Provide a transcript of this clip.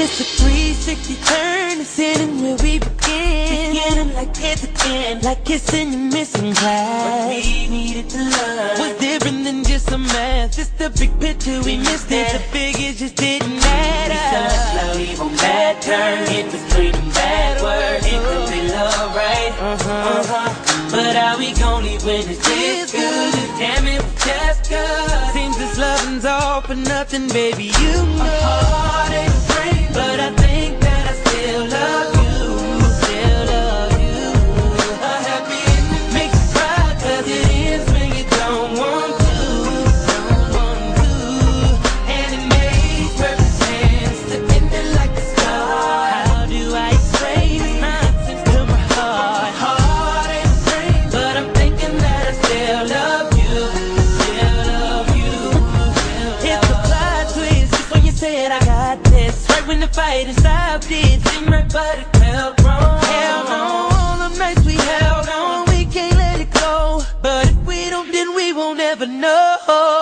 It's a 360 turn, it's in where we begin. Beginning like it's again, like kissing your missing class. What we needed to learn was different than just some math. It's the big picture we missed it. The figures just didn't matter. We started slowly on bad turn, in between them bad words. It could be love, right? But how we gon' leave when it's this good? Damn it, just good. Seems this loving's all for nothing, baby, you know. My heart ain't free, but I think that I still love you. Still love you. A happy ending makes you cry, 'cause it ends when you don't want to. Don't want to. And it makes perfect sense to end it like a star. How do I explain this nonsense to my heart? My heart ain't free, but I'm thinking that I still love you. Still love you. It's a plot twist, just when you said I got this. Right when the fighting stopped, it seemed right, but it felt wrong. Held on, all the nights we held on, we can't let it go. But if we don't, then we won't ever know.